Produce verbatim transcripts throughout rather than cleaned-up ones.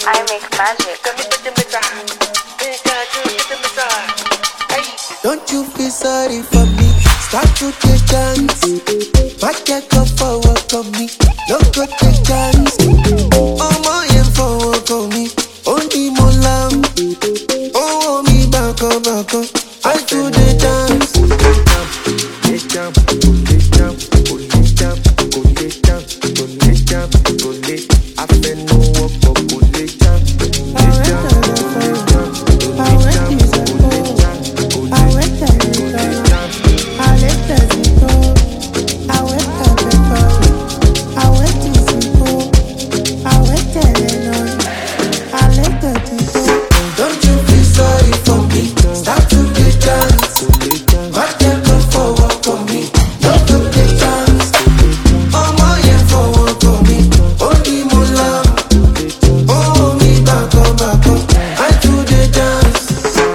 I make magic. Don't you feel sorry for me? Start to take chance. My get go forward on me. No go take chance. Oh my and forward on me. Only more lamb. Oh me back up, back up. I do the dance. Go jump, go jump, go jump, go jump, go jump, go jump. I feel no walk, go jump, go jump, go jump. Don't you feel sorry for me? Start to get dance. My girl go forward for me. Don't go take chance. Oh my yeah forward for me. Only more love. Oh me back up, back up. I do the dance.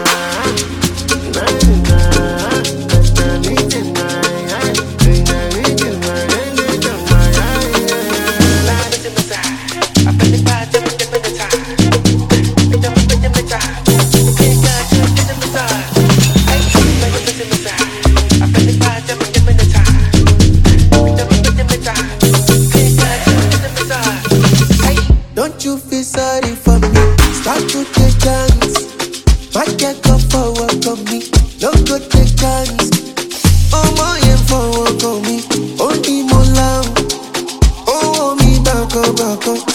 Don't you feel sorry for me? Start to take chance. My girl go forward for me. No go take chance. Oh my yeah forward for me. Only more love. Oh me back up, back up.